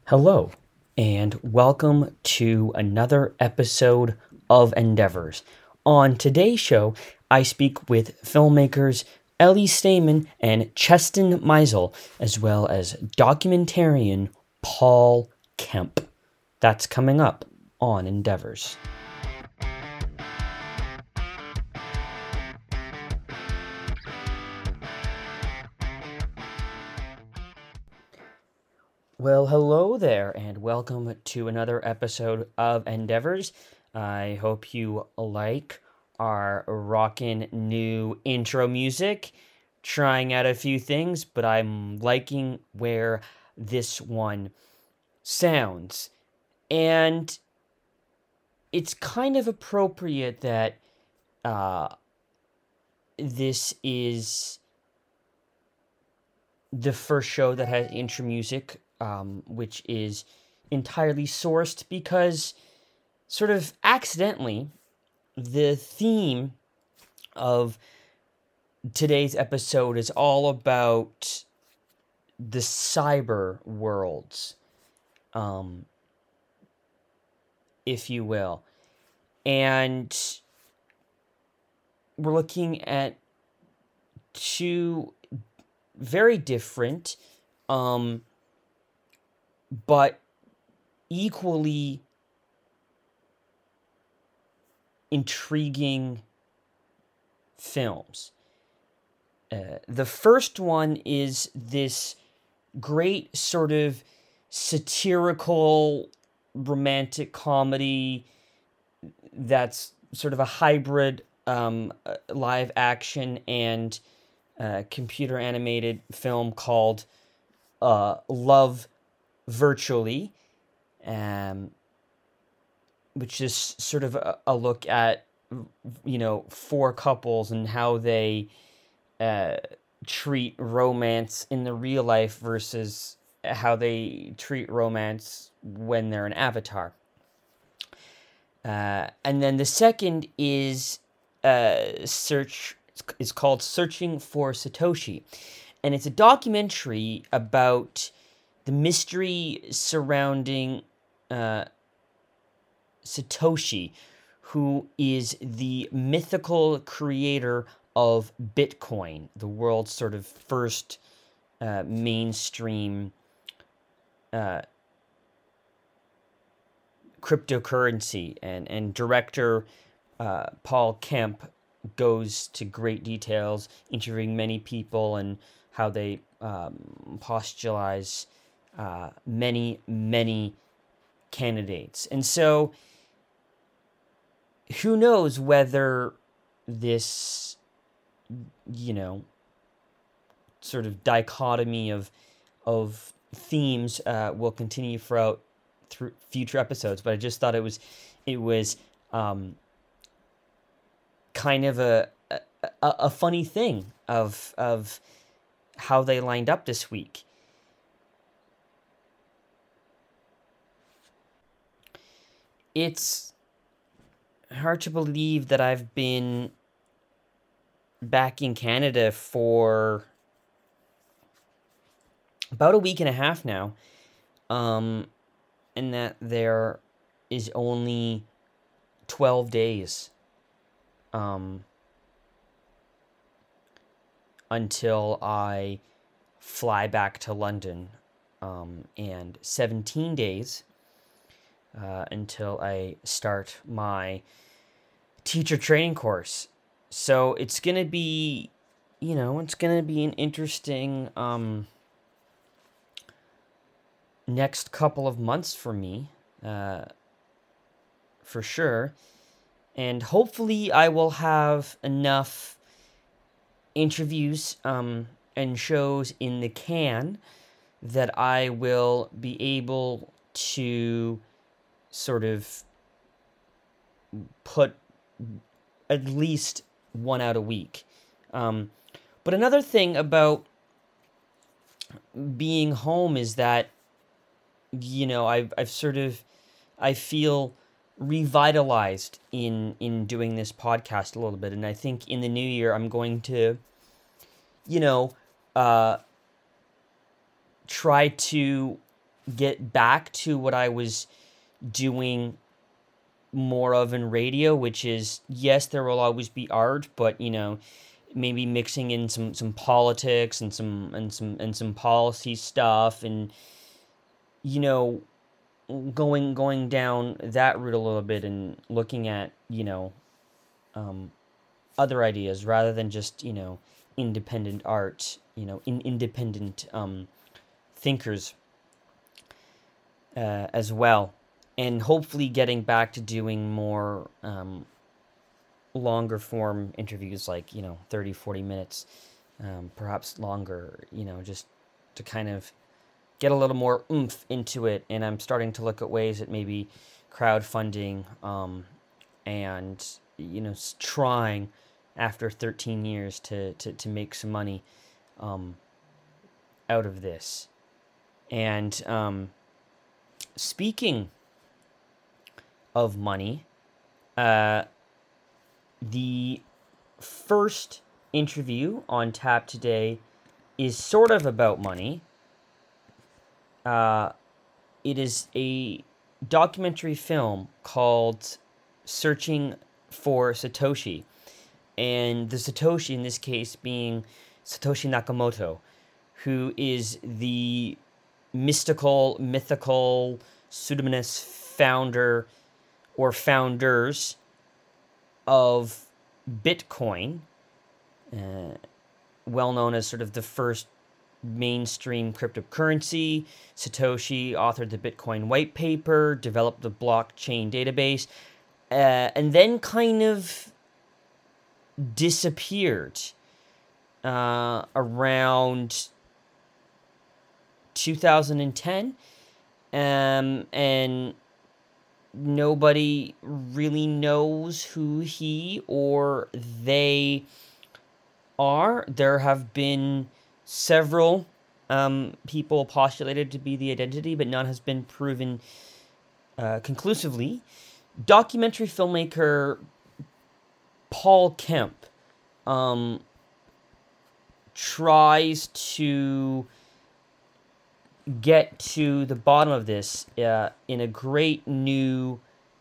Hello, and welcome to another episode of Endeavors. On today's show, I speak with filmmakers Ellie Stamen and Cheston Meisel, as well as documentarian Paul Kemp. That's coming up on Endeavors. Well, hello there, and welcome to another episode of Endeavors. I hope you like our rockin' new intro music. Trying out a few things, but I'm liking where this one sounds. And it's kind of appropriate that uh, this is the first show that has intro music, which is entirely sourced because, sort of accidentally, the theme of today's episode is all about the cyber worlds, if you will. And we're looking at two very different, but equally intriguing films. The first one is this great sort of satirical romantic comedy that's sort of a hybrid live action and computer animated film called Love Virtually, which is sort of a look at, four couples and how they treat romance in the real life versus how they treat romance when they're an avatar. And then the second is is called Searching for Satoshi, and it's a documentary about the mystery surrounding Satoshi, who is the mythical creator of Bitcoin, the world's sort of first mainstream cryptocurrency, and director Paul Kemp goes to great details, interviewing many people and how they postulate many candidates. And so, who knows whether this, sort of dichotomy of themes will continue throughout through future episodes. But I just thought it was kind of a funny thing of how they lined up this week. It's hard to believe that I've been back in Canada for about a week and a half now, and that there is only 12 days until I fly back to London, and 17 days until I start my teacher training course. So it's going to be, an interesting next couple of months for me, for sure. And hopefully I will have enough interviews and shows in the can that I will be able to sort of put at least one out a week. But another thing about being home is that, I feel revitalized in doing this podcast a little bit. And I think in the new year, I'm going to, try to get back to what I was doing more of in radio, which is, yes, there will always be art, but maybe mixing in some politics and some policy stuff, and you know going down that route a little bit and looking at um, other ideas rather than just independent art, independent thinkers as well, and hopefully getting back to doing more longer form interviews, like 30, 40 minutes, perhaps longer, just to kind of get a little more oomph into it. And I'm starting to look at ways at maybe crowdfunding, and trying after 13 years to make some money um, out of this. And speaking of money, uh, the first interview on tap today is sort of about money. Uh, it is a documentary film called Searching for Satoshi. And the Satoshi in this case being Satoshi Nakamoto, who is the mythical, pseudonymous founder or founders of Bitcoin, uh, well known as sort of the first mainstream cryptocurrency. Satoshi authored the Bitcoin white paper, developed the blockchain database, and then kind of disappeared around 2010, and nobody really knows who he or they are. There have been several people postulated to be the identity, but none has been proven conclusively. Documentary filmmaker Paul Kemp tries to get to the bottom of this in a great new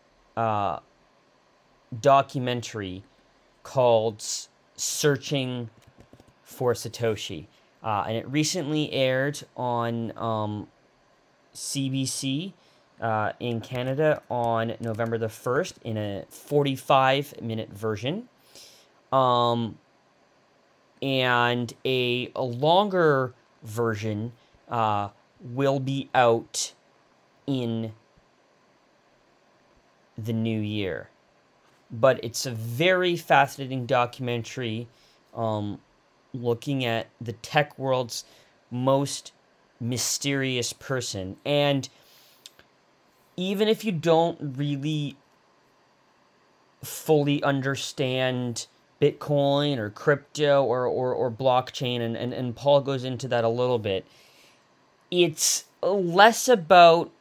documentary called Searching for Satoshi. And it recently aired on CBC in Canada on November the 1st in a 45-minute version. And a longer version will be out in the new year. But it's a very fascinating documentary looking at the tech world's most mysterious person. And even if you don't really fully understand Bitcoin or crypto or blockchain, and Paul goes into that a little bit, it's less about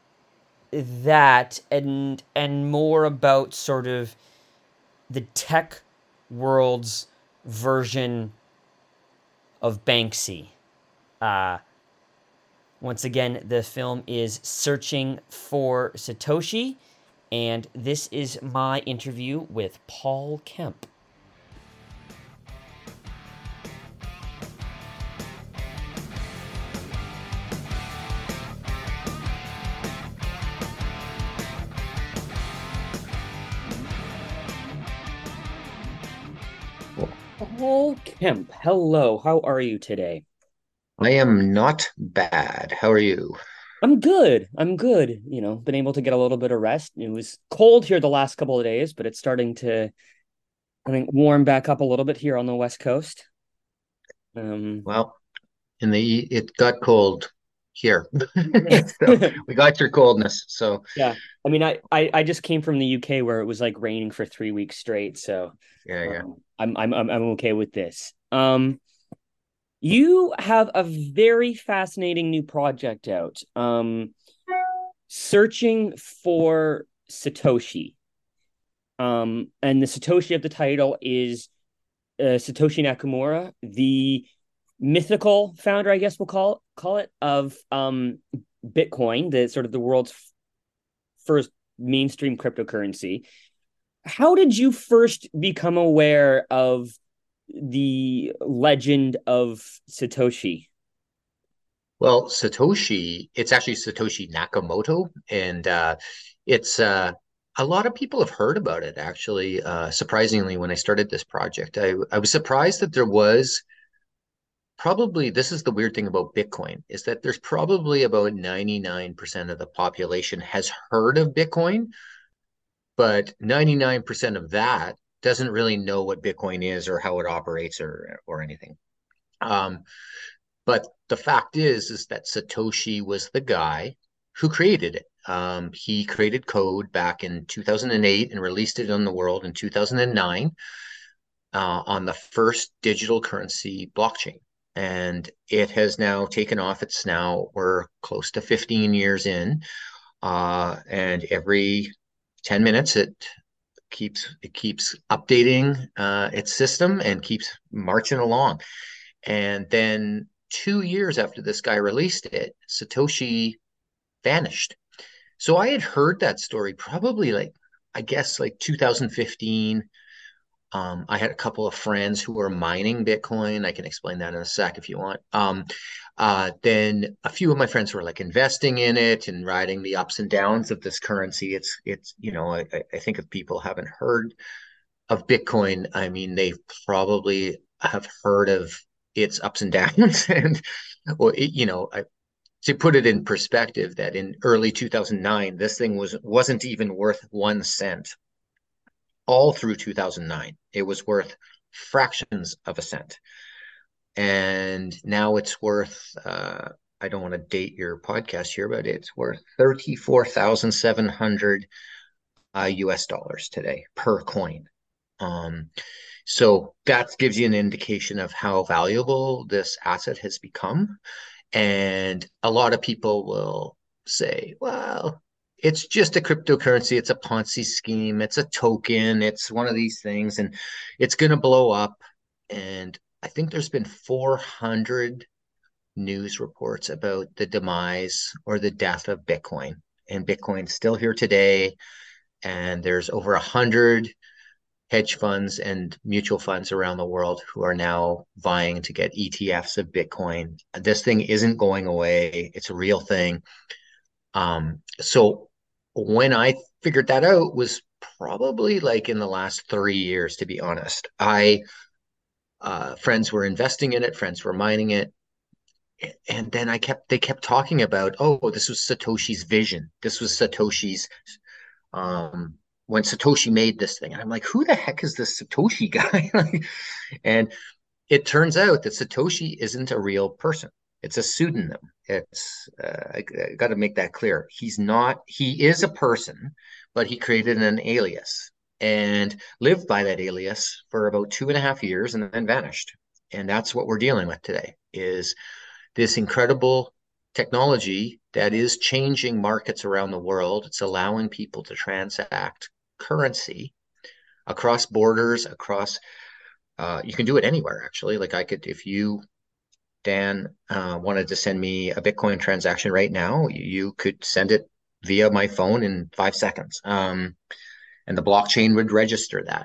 that and more about sort of the tech world's version of Banksy. Once again, the film is Searching for Satoshi, and this is my interview with Paul Kemp. Paul Kemp, hello. How are you today? I am not bad. How are you? I'm good. I'm good. Been able to get a little bit of rest. It was cold here the last couple of days, but it's starting to, I think, warm back up a little bit here on the West Coast. Um, Well, it got cold here. So we got your coldness. So yeah. I mean, I just came from the UK where it was like raining for 3 weeks straight, so yeah, yeah. I'm okay with this. You have a very fascinating new project out. Searching for Satoshi. And the Satoshi of the title is Satoshi Nakamura, the mythical founder, I guess we'll call it, of Bitcoin, the sort of the world's first mainstream cryptocurrency. How did you first become aware of the legend of Satoshi? Well, Satoshi, it's actually Satoshi Nakamoto, and it's a lot of people have heard about it actually. Surprisingly, when I started this project, I was surprised that there was probably, this is the weird thing about Bitcoin, is that there's probably about 99% of the population has heard of Bitcoin, but 99% of that doesn't really know what Bitcoin is or how it operates or anything. Um, but the fact is that Satoshi was the guy who created it. He created code back in 2008 and released it on the world in 2009 on the first digital currency blockchain. And it has now taken off. It's now, we're close to 15 years in. And every 10 minutes, it keeps updating its system and keeps marching along. And then 2 years after this guy released it, Satoshi vanished. So I had heard that story probably like, I guess like 2015. I had a couple of friends who were mining Bitcoin. I can explain that in a sec if you want. Then a few of my friends were like investing in it and riding the ups and downs of this currency. I think if people haven't heard of Bitcoin, I mean, they probably have heard of its ups and downs. And, well, to put it in perspective, that in early 2009, this thing wasn't even worth 1 cent. All through 2009, it was worth fractions of a cent. And now it's worth, I don't want to date your podcast here, but it's worth 34,700 US dollars today per coin. Um, so that gives you an indication of how valuable this asset has become. And a lot of people will say, well, it's just a cryptocurrency, it's a Ponzi scheme, it's a token, it's one of these things, and it's going to blow up. And I think there's been 400 news reports about the demise or the death of Bitcoin. And Bitcoin's still here today. And there's over 100 hedge funds and mutual funds around the world who are now vying to get ETFs of Bitcoin. This thing isn't going away. It's a real thing. So when I figured that out was probably like in the last 3 years, to be honest. Friends were investing in it, friends were mining it. And then they kept talking about, oh, this was Satoshi's vision. This was Satoshi's um, when Satoshi made this thing. And I'm like, who the heck is this Satoshi guy? And it turns out that Satoshi isn't a real person. It's a pseudonym. I got to make that clear. He is a person, but he created an alias and lived by that alias for about 2.5 years and then vanished. And that's what we're dealing with today is this incredible technology that is changing markets around the world. It's allowing people to transact currency across borders, you can do it anywhere, actually. Like I could, if you, Dan, wanted to send me a Bitcoin transaction right now, you could send it via my phone in 5 seconds. And the blockchain would register that.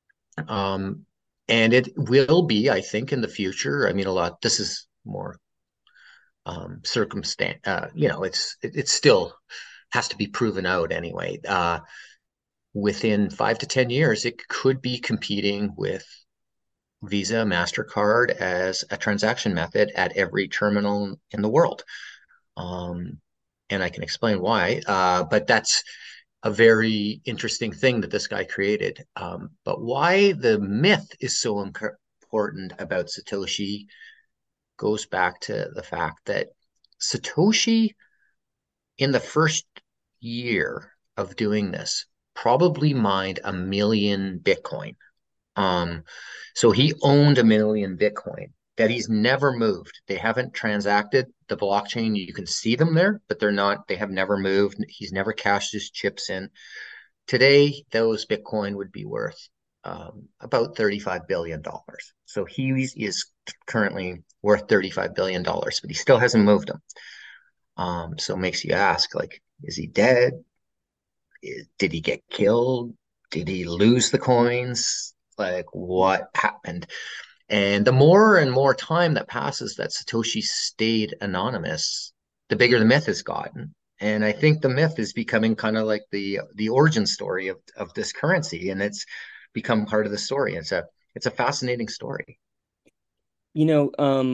And it will be, I think, in the future. I mean, this is more circumstance, it still has to be proven out anyway. Within 5 to 10 years, it could be competing with Visa, MasterCard as a transaction method at every terminal in the world. And I can explain why, but that's a very interesting thing that this guy created. But why the myth is so important about Satoshi goes back to the fact that Satoshi, in the first year of doing this, probably mined 1 million Bitcoin. So he owned 1 million Bitcoin that he's never moved. They haven't transacted the blockchain. You can see them there, but they have never moved. He's never cashed his chips in. Today, those Bitcoin would be worth about $35 billion. So he is currently worth $35 billion, but he still hasn't moved them. So it makes you ask, like, is he dead? Did he get killed? Did he lose the coins? Like, what happened? And the more and more time that passes that Satoshi stayed anonymous, the bigger the myth has gotten. And I think the myth is becoming kind of like the origin story of this currency, and it's become part of the story. It's a fascinating story. You know,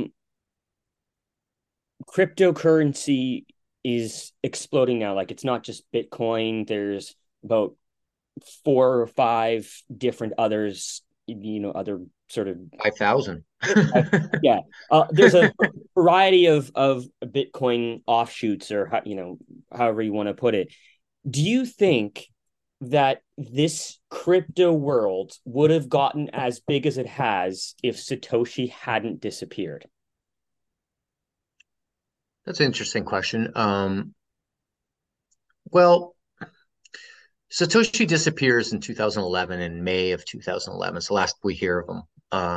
cryptocurrency is exploding now. Like it's not just Bitcoin. There's about four or five different others, other sort of 5,000. yeah. There's a variety of Bitcoin offshoots, or however you want to put it. Do you think that this crypto world would have gotten as big as it has if Satoshi hadn't disappeared? That's an interesting question. Well, Satoshi disappears in 2011, in May of 2011. It's the last we hear of him.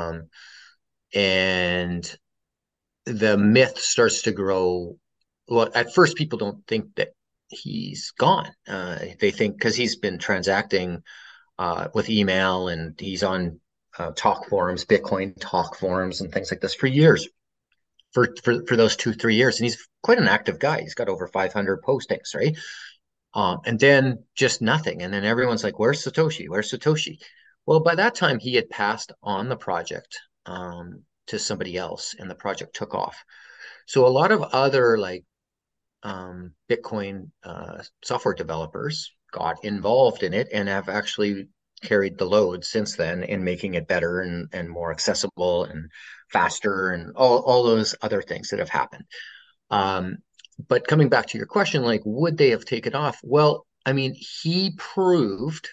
And the myth starts to grow. Well, at first, people don't think that he's gone. They think because he's been transacting with email and he's on talk forums, Bitcoin talk forums, and things like this for years, for those 2 3 years. And he's quite an active guy. He's got over 500 postings, right? And then just nothing. And then everyone's like, "Where's Satoshi? Where's Satoshi?" Well, by that time, he had passed on the project to somebody else, and the project took off. So a lot of other like Bitcoin software developers got involved in it and have actually carried the load since then in making it better and more accessible and faster and all those other things that have happened. Um, but coming back to your question, like, would they have taken off? Well, I mean, he proved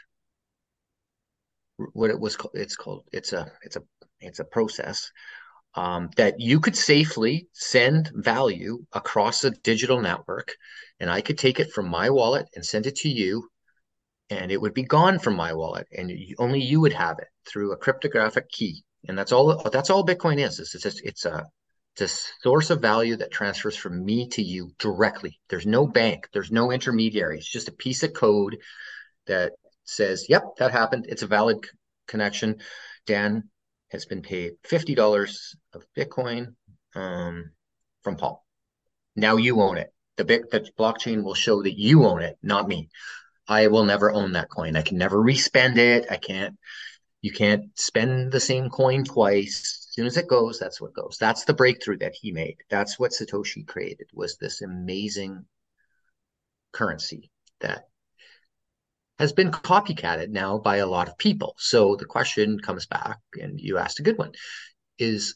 what it was. It's called. It's a process that you could safely send value across a digital network, and I could take it from my wallet and send it to you, and it would be gone from my wallet, and only you would have it through a cryptographic key. And that's all. That's all Bitcoin is. It's a source of value that transfers from me to you directly. There's no bank. There's no intermediary. It's just a piece of code that says, "Yep, that happened. It's a valid connection. Dan has been paid $50 of Bitcoin from Paul. Now you own it. The blockchain will show that you own it, not me. I will never own that coin. I can never respend it. I can't. You can't spend the same coin twice. As soon as it goes, that's what goes. That's the breakthrough that he made. That's what Satoshi created, was this amazing currency that has been copycatted now by a lot of people. So the question comes back, and you asked a good one, is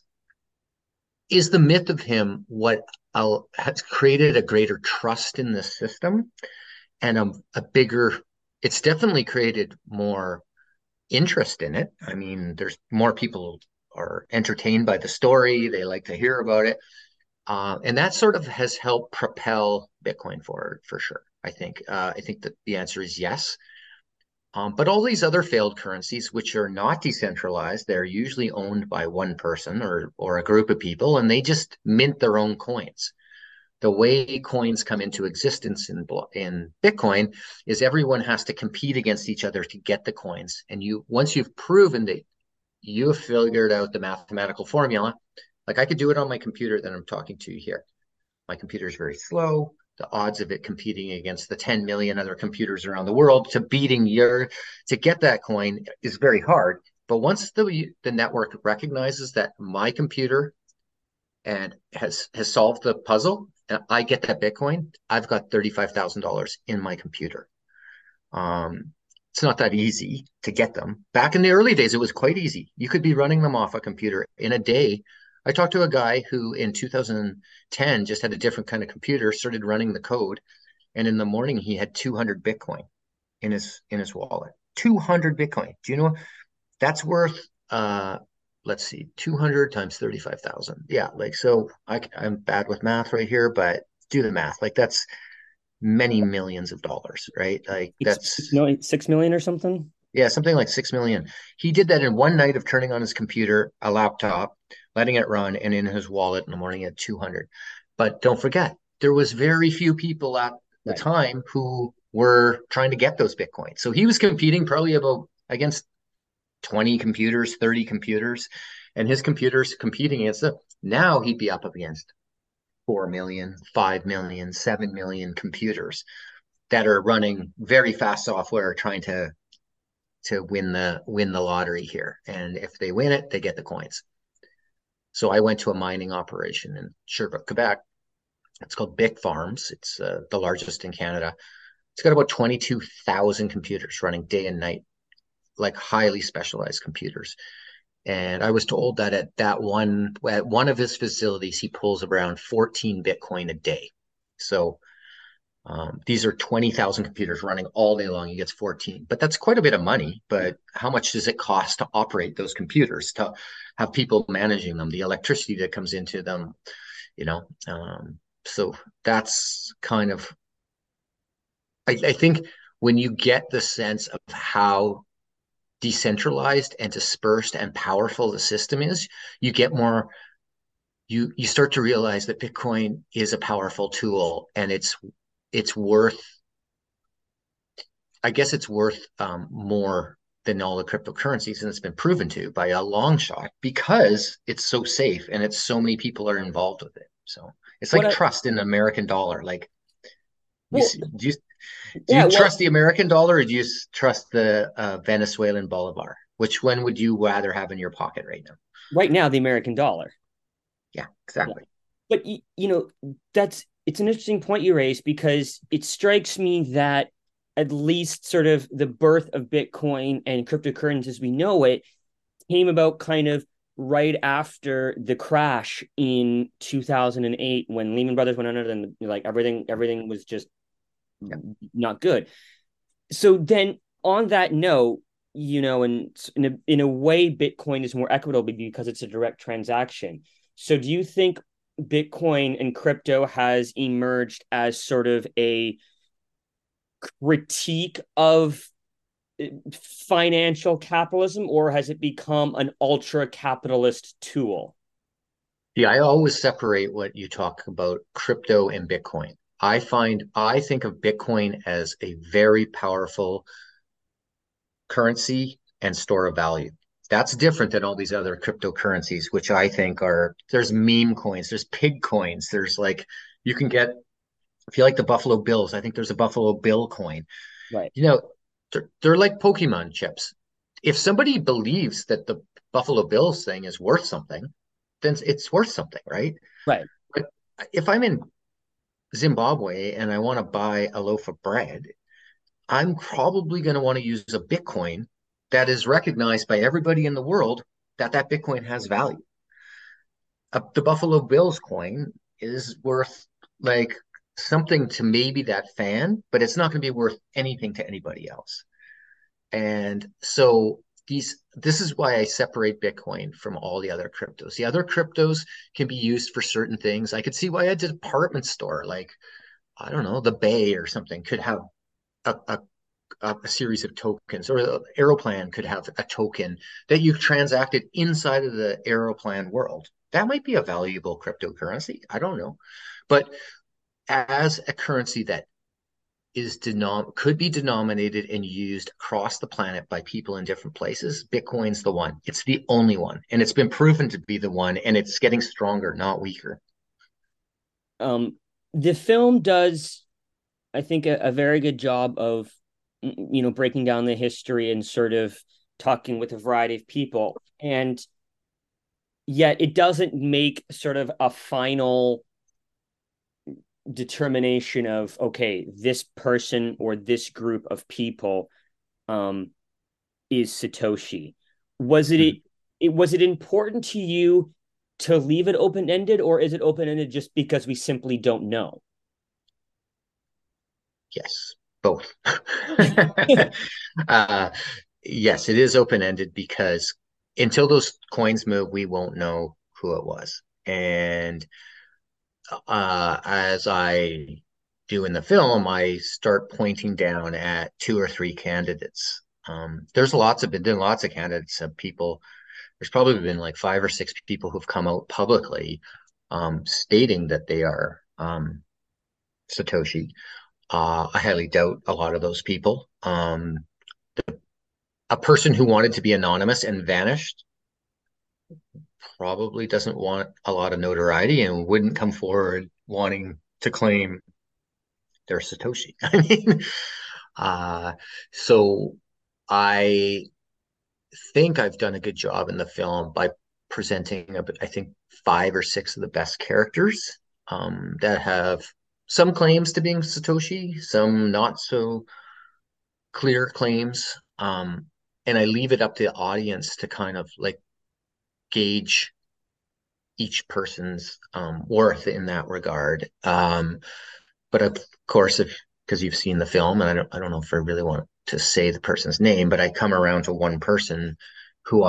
is the myth of him what has created a greater trust in the system and a bigger, it's definitely created more interest in it. I mean, there's more people are entertained by the story. They like to hear about it. And that sort of has helped propel Bitcoin forward for sure. I think that the answer is yes. But all these other failed currencies, which are not decentralized, they're usually owned by one person or a group of people, and they just mint their own coins. The way coins come into existence in Bitcoin is everyone has to compete against each other to get the coins. And once you've proven that you have figured out the mathematical formula, like I could do it on my computer that I'm talking to you here. My computer is very slow. The odds of it competing against the 10 million other computers around the world to get that coin is very hard. But once the network recognizes that my computer and has solved the puzzle, and I get that Bitcoin, I've got $35,000 in my computer. It's not that easy to get them. Back in the early days, it was quite easy. You could be running them off a computer in a day. I talked to a guy who in 2010 just had a different kind of computer, started running the code, and in the morning he had 200 Bitcoin in his wallet. 200 Bitcoin. Do you know that's worth let's see, 200 times 35,000. Yeah, like so I'm bad with math right here, but do the math. Like that's many millions of dollars, right? Like Six that's million, 6 million or something. yeah, something like 6 million. He did that in one night of turning on his computer, a laptop, letting it run, and in his wallet in the morning at 200. But don't forget, there was very few people at the Right. time who were trying to get those Bitcoins. So he was competing probably about against 20 computers, 30 computers, and his computers competing against them. Now he'd be up against 4 million, 5 million, 7 million computers that are running very fast software trying to win the lottery here. And if they win it, they get the coins. So I went to a mining operation in Sherbrooke, Quebec. It's called Bitfarms. It's the largest in Canada. It's got about 22,000 computers running day and night, like highly specialized computers. And I was told that at one of his facilities, he pulls around 14 Bitcoin a day. So these are 20,000 computers running all day long. He gets 14, but that's quite a bit of money. But how much does it cost to operate those computers, to have people managing them, the electricity that comes into them, you know? So that's kind of, I think when you get the sense of how decentralized and dispersed and powerful the system is, you get more, you start to realize that Bitcoin is a powerful tool and it's worth I guess it's worth more than all the cryptocurrencies, and it's been proven to by a long shot because it's so safe and it's so many people are involved with it. So it's What like I trust in the American dollar. Like you well, see, do yeah, you well, trust the American dollar or do you trust the Venezuelan bolivar? Which one would you rather have in your pocket right now? right now the American dollar. Yeah, Yeah. exactly. But that's it's an interesting point you raised because it strikes me that at least sort of the birth of Bitcoin and cryptocurrencies as we know it came about kind of right after the crash in 2008 when Lehman Brothers went under and like everything was just Yeah. not good. So then on that note, and in a way, Bitcoin is more equitable because it's a direct transaction. So do you think Bitcoin and crypto has emerged as sort of a critique of financial capitalism, or has it become an ultra capitalist tool? Yeah, I always separate what you talk about crypto and Bitcoin. I think of Bitcoin as a very powerful currency and store of value. That's different than all these other cryptocurrencies, which I think there's meme coins, there's pig coins, there's like, you can get, if you like the Buffalo Bills, I think there's a Buffalo Bill coin. Right, You know, they're like Pokemon chips. If somebody believes that the Buffalo Bills thing is worth something, then it's worth something, right? right. But if I'm in Zimbabwe and I want to buy a loaf of bread, I'm probably going to want to use a Bitcoin that is recognized by everybody in the world that that Bitcoin has value. The Buffalo Bills coin is worth like something to maybe that fan, but it's not going to be worth anything to anybody else. And so this is why I separate Bitcoin from all the other cryptos. The other cryptos can be used for certain things. I could see why a department store like I don't know, the Bay or something could have a, a a series of tokens, or Aeroplan could have a token that you've transacted inside of the Aeroplan world. That might be a valuable cryptocurrency. I don't know. But as a currency that could be denominated and used across the planet by people in different places, Bitcoin's the one. It's the only one. And it's been proven to be the one, and it's getting stronger, not weaker. Um, the film does, I think, a very good job of breaking down the history and sort of talking with a variety of people, and yet it doesn't make sort of a final determination of okay, this person or this group of people um is Satoshi. Was it Mhm. was it important to you to leave it open ended, or is it open ended just because we simply don't know? Yes, both. uh, yes, it is open ended because until those coins move, we won't know who it was. And as I do in the film, I start pointing down at two or three candidates. Been lots of candidates of people. There's probably been like five or six people who've come out publicly stating that they are. Satoshi. I highly doubt a lot of those people. A person who wanted to be anonymous and vanished probably doesn't want a lot of notoriety and wouldn't come forward wanting to claim they're Satoshi. I mean, uh, so I think I've done a good job in the film by presenting, I think, five or six of the best characters that have some claims to being Satoshi, some not so clear claims. And I leave it up to the audience to kind of like gauge each person's worth in that regard. But of course, if because you've seen the film, and I don't know if I really want to say the person's name, but I come around to one person who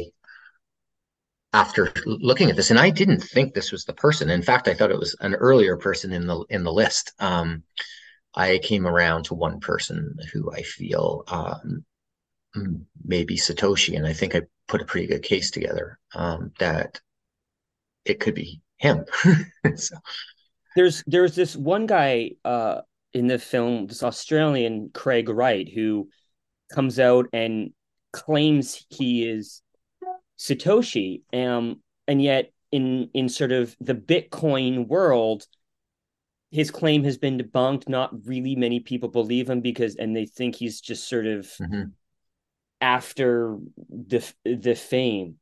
after looking at this, and I didn't think this was the person. In fact, I thought it was an earlier person in the list. I came around to one person who I feel maybe Satoshi, and I think I put a pretty good case together that it could be him. So, There's this one guy in the film, this Australian Craig Wright, who comes out and claims he is Satoshi, and yet in sort of the Bitcoin world, his claim has been debunked. Not really many people believe him because, and they think he's just sort of mhm. after the fame.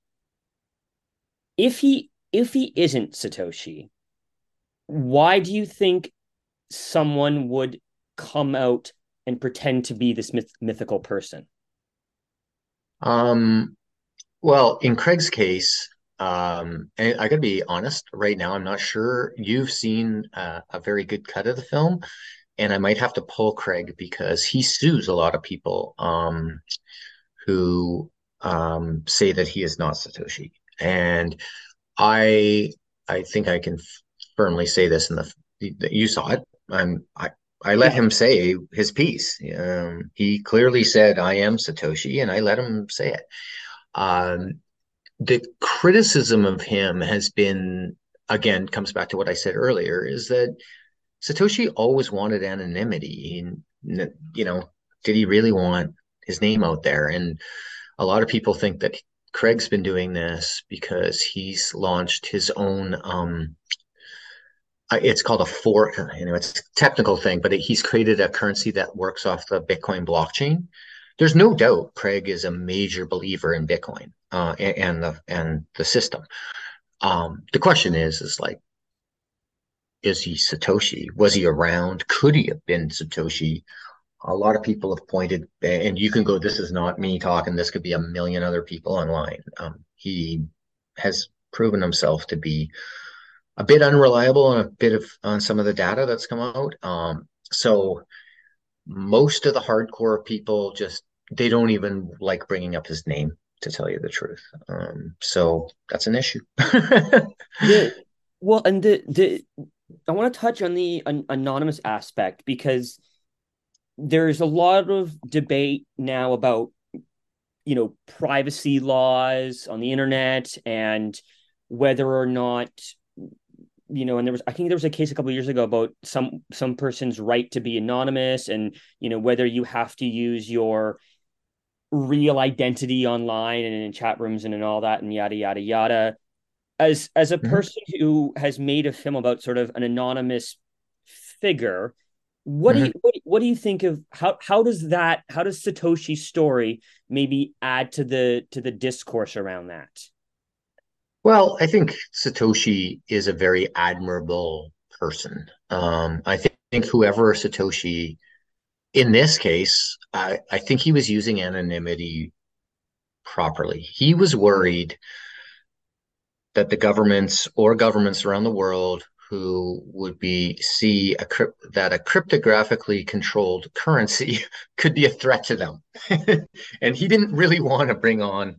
If he isn't Satoshi, why do you think someone would come out and pretend to be this mythical person? um, well, in Craig's case, and I gotta be honest, right now, I'm not sure you've seen a very good cut of the film, and I might have to pull Craig because he sues a lot of people who say that he is not Satoshi. And I I think I can firmly say this in the you saw it. I let Yeah, him say his piece. He clearly said, "I am Satoshi," and I let him say it. Um, the criticism of him has been, again, comes back to what I said earlier, is that Satoshi always wanted anonymity. And, did he really want his name out there? And a lot of people think that Craig's been doing this because he's launched his own it's called a fork. It's a technical thing, but he's created a currency that works off the Bitcoin blockchain. There's no doubt Craig is a major believer in Bitcoin and the system. The question is like, is he Satoshi? Was he around? Could he have been Satoshi? A lot of people have pointed, and you can go, this is not me talking. This could be a million other people online. He has proven himself to be a bit unreliable on a bit of on some of the data that's come out. So most of the hardcore people just they don't even like bringing up his name to tell you the truth. So that's an issue. the well, and the I want to touch on the anonymous aspect because there's a lot of debate now about privacy laws on the internet and whether or not and I think there was a case a couple of years ago about some person's right to be anonymous, and whether you have to use your real identity online and in chat rooms and all that and yada yada yada. As a Mhm. person who has made a film about sort of an anonymous figure, Mhm. what do you think of how does Satoshi's story maybe add to the discourse around that? Well, I think Satoshi is a very admirable person. I think whoever Satoshi in this case, I think he was using anonymity properly. He was worried that the governments or governments around the world who would be see that a cryptographically controlled currency could be a threat to them. And he didn't really want to bring on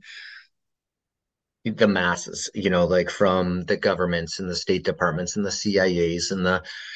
the masses, like from the governments and the state departments and the CIAs and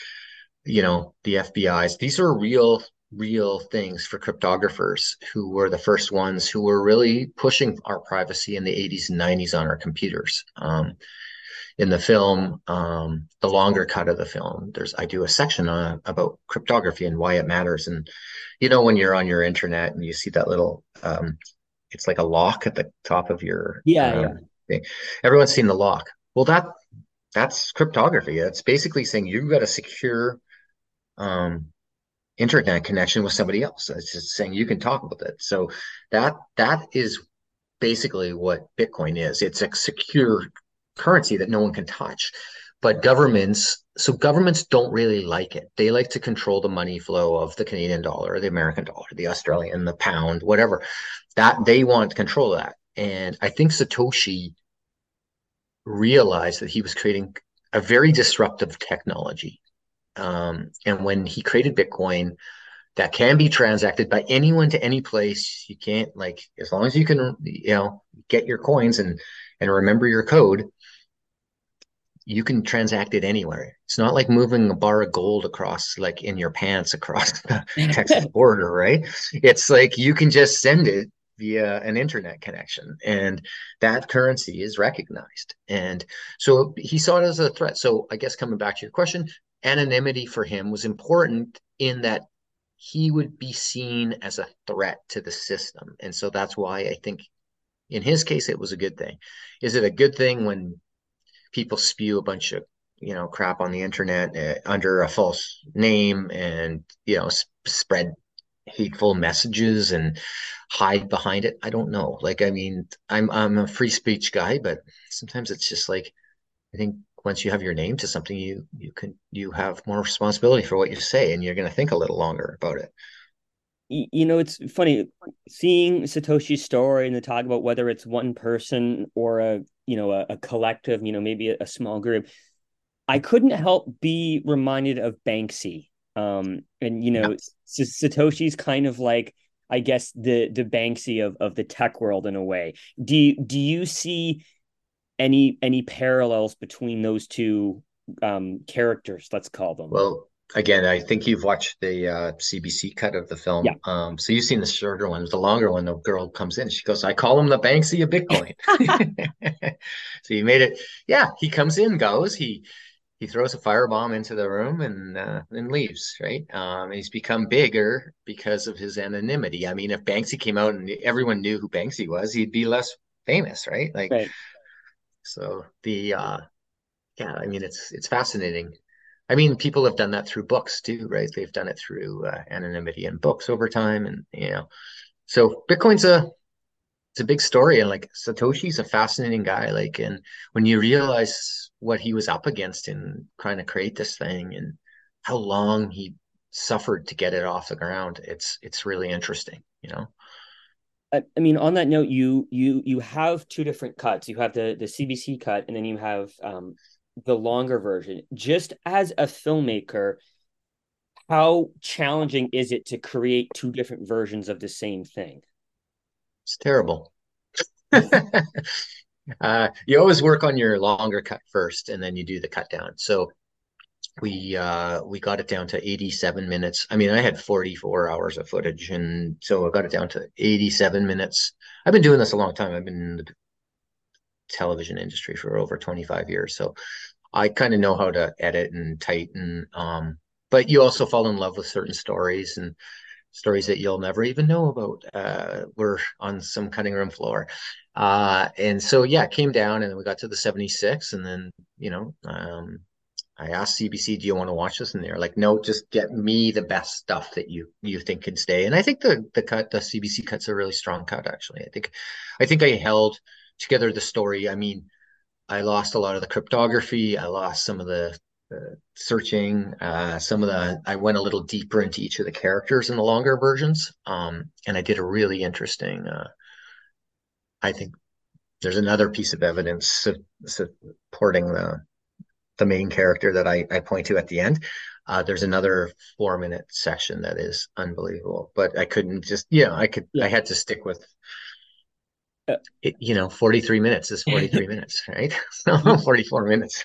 the FBI's. These are real things for cryptographers who were the first ones who were really pushing our privacy in the 80s and 90s on our computers. in the film, the longer cut of the film, I do a section about cryptography and why it matters. And when you're on your internet and you see that little, it's like a lock at the top of your Yeah, yeah. thing. Everyone's seen the lock. Well, that's cryptography. It's basically saying you've got a secure um, internet connection with somebody else. It's just saying you can talk about it. So that is basically what Bitcoin is. It's a secure currency that no one can touch. But governments don't really like it. They like to control the money flow of the Canadian dollar, the American dollar, the Australian, the pound, whatever. That they want control of that. And I think Satoshi realized that he was creating a very disruptive technology. And when he created Bitcoin, that can be transacted by anyone to any place. You can't as long as you can, get your coins and remember your code, you can transact it anywhere. It's not like moving a bar of gold across like in your pants across the Texas border, right? It's like you can just send it via an internet connection and that currency is recognized. And so he saw it as a threat. So I guess coming back to your question, anonymity for him was important in that he would be seen as a threat to the system. And so that's why I think in his case, it was a good thing. Is it a good thing when people spew a bunch of, crap on the internet under a false name and, spread hateful messages and hide behind it? I don't know. I mean, I'm a free speech guy, but sometimes it's just like, I think once you have your name to something, you have more responsibility for what you say, and you're going to think a little longer about it. It's funny seeing Satoshi's story and the talk about whether it's one person or a collective, maybe a small group. I couldn't help be reminded of Banksy. And Yeah. Satoshi's kind of like, I guess, the Banksy of the tech world in a way. Do you see any parallels between those two characters, let's call them? Well, again, I think you've watched the CBC cut of the Yeah. film. So you've seen the shorter one. The longer one, the girl comes in. She goes, "I call him the Banksy of Bitcoin." So you made it. Yeah, he comes in, goes. He throws a firebomb into the room and leaves. Right. And he's become bigger because of his anonymity. I mean, if Banksy came out and everyone knew who Banksy was, he'd be less famous, right? Right. So yeah, I mean, it's fascinating. I mean, people have done that through books too, right? They've done it through anonymity in books over time, and so Bitcoin's it's a big story, and like Satoshi's a fascinating guy. And when you realize what he was up against in trying to create this thing, and how long he suffered to get it off the ground, it's really interesting. I mean, on that note, you have two different cuts. You have the CBC cut, and then you have the longer version. Just as a filmmaker, how challenging is it to create two different versions of the same thing? It's terrible. You always work on your longer cut first, and then you do the cut down. So we got it down to 87 minutes. I mean, I had 44 hours of footage, and so I got it down to 87 minutes. I've been doing this a long time. I've been in the television industry for over 25 years, so I kind of know how to edit and tighten. But you also fall in love with certain stories and stories that you'll never even know about. Were on some cutting room floor. And so yeah, it came down and we got to the 76, and then I asked CBC, "Do you want to watch this?" And they're like, "No, just get me the best stuff that you think can stay." And I think the CBC cut's a really strong cut, actually. I think I held together the story. I mean, I lost a lot of the cryptography. I lost some of the searching. I went a little deeper into each of the characters in the longer versions. And I did a really interesting. I think there's another piece of evidence supporting the main character that I point to at the end. There's another 4 minute section that is unbelievable, but I couldn't just, I Yeah. had to stick with Uh, it, 43 minutes is 43 minutes, right? you 44 minutes.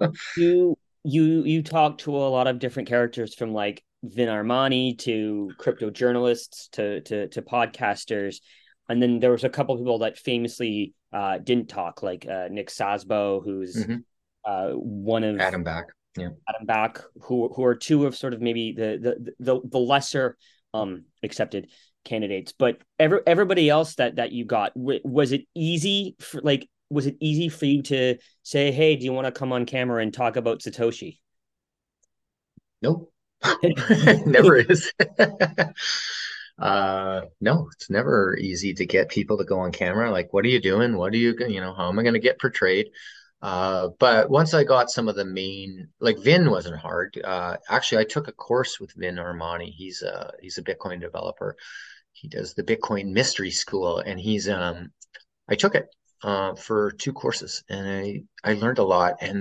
you talk to a lot of different characters, from like Vin Armani to crypto journalists to podcasters, and then there was a couple of people that famously didn't talk, like Nick Sasbo, who's Mhm. one of Adam back. Yeah. Adam Back, who are two of sort of maybe the lesser accepted candidates. But everybody else that you got, was it easy for like was it easy for you to say, hey, do you want to come on camera and talk about Satoshi? Nope. Never is. No, it's never easy to get people to go on camera. Like, what are you doing? What are you, how am I going to get portrayed? But once I got some of the main, like Vin wasn't hard. Actually, I took a course with Vin Armani. He's a Bitcoin developer. He does the Bitcoin Mystery School, and I took it for 2 courses, and I learned a lot. And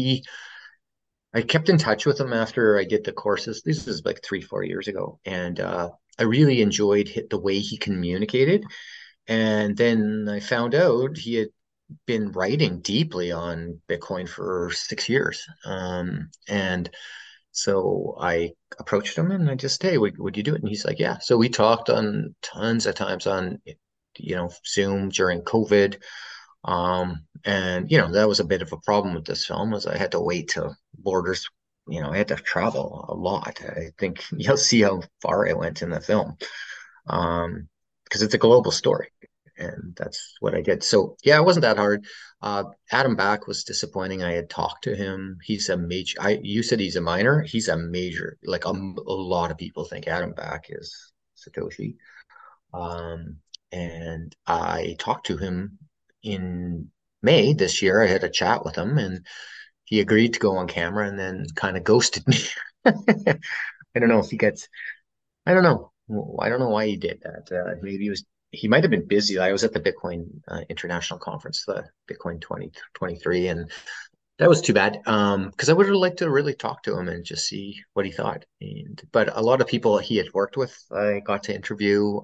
I kept in touch with him after I did the courses. This was like 3, 4 years ago, and I really enjoyed the way he communicated. And then I found out he had been writing deeply on Bitcoin for 6 years. And so I approached him and I just, hey, would you do it? And he's like, yeah. So we talked on tons of times on, Zoom during COVID. And that was a bit of a problem with this film was I had to wait till borders, I had to travel a lot. I think you'll see how far I went in the film. Because it's a global story. And that's what I did. So yeah, it wasn't that hard. Adam Back was disappointing. I had talked to him. He's a major. You said he's a minor. He's a major. Like a lot of people think Adam Back is Satoshi. Um, and I talked to him in May this year. I had a chat with him, and he agreed to go on camera, and then kind of ghosted me. I don't know if he gets. I don't know. I don't know why he did that. Maybe he might have been busy. I was at the Bitcoin International Conference, the Bitcoin 2023, and that was too bad. Because I would have liked to really talk to him and just see what he thought. But a lot of people he had worked with, I got to interview.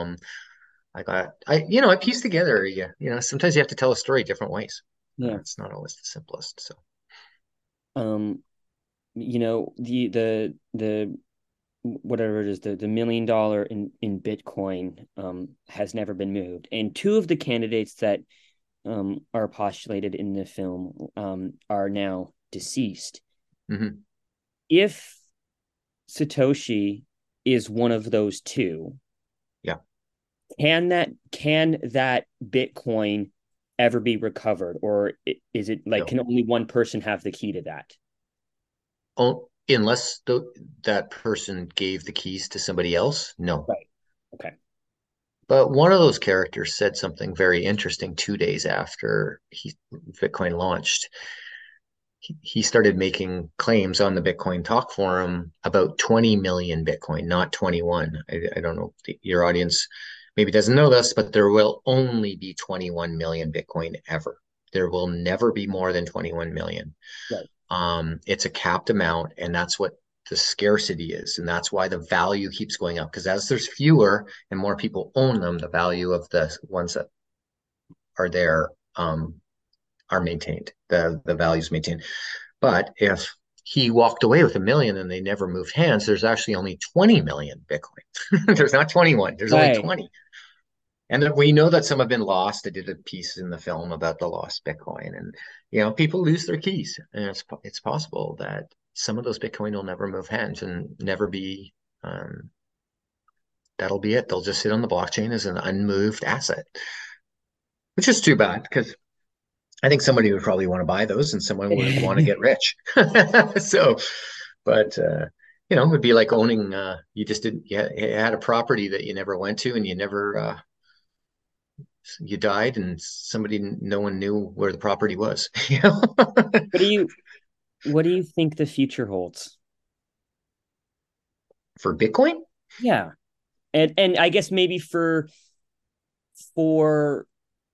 I pieced together. Yeah, sometimes you have to tell a story different ways. Yeah. It's not always the simplest. So Um, the whatever it is, the $1 million in Bitcoin has never been moved. And two of the candidates that are postulated in the film are now deceased. mhm. If Satoshi is one of those two, Yeah. can that Bitcoin ever be recovered, or is it like No. can only one person have the key to that? Unless that person gave the keys to somebody else, no. Right. Okay. But one of those characters said something very interesting 2 days after Bitcoin launched. He started making claims on the Bitcoin Talk forum about 20 million Bitcoin, not 21. I don't know if your audience maybe doesn't know this, but there will only be 21 million Bitcoin ever. There will never be more than 21 million. Right. It's a capped amount, and that's what the scarcity is, and that's why the value keeps going up. Because as there's fewer and more people own them, the value of the ones that are there are maintained. The value's maintained. But if he walked away with 1 million and they never moved hands, there's actually only 20 million Bitcoin. There's not 21. There's only Right. 20. And we know that some have been lost. I did a piece in the film about the lost Bitcoin, and people lose their keys, and it's possible that some of those Bitcoin will never move hands and never be. That'll be it. They'll just sit on the blockchain as an unmoved asset, which is too bad because I think somebody would probably want to buy those, and someone would want to get rich. So, but it would be like owning. You just didn't. You had a property that you never went to, and you never. You died and no one knew where the property was. What do you what do you think the future holds? For Bitcoin. Yeah. And I guess maybe for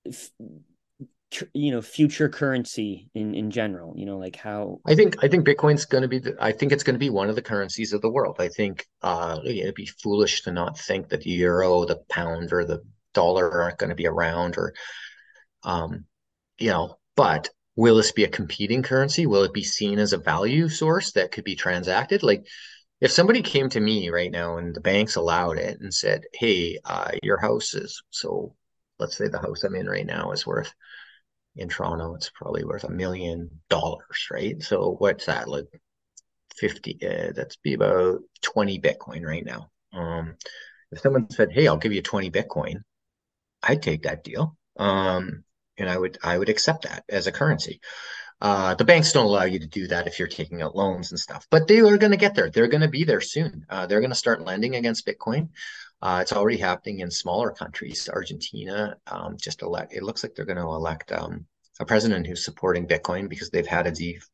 future currency in general, like how. I think Bitcoin's going to be I think it's going to be one of the currencies of the world. I think it'd be foolish to not think that the euro, the pound, or the dollar aren't going to be around, or um but will this be a competing currency? Will it be seen as a value source that could be transacted? Like if somebody came to me right now and the banks allowed it and said, hey, your house is, so let's say the house I'm in right now is worth in Toronto, it's probably worth $1 million, right? So what's that, like 50? That's be about 20 Bitcoin right now. If someone said, "Hey, I'll give you 20 Bitcoin," I'd take that deal. And I would accept that as a currency. The banks don't allow you to do that if you're taking out loans and stuff, but they are going to get there. They're going to be there soon. They're going to start lending against Bitcoin. It's already happening in smaller countries. Argentina it looks like they're going to elect a president who's supporting Bitcoin because they've had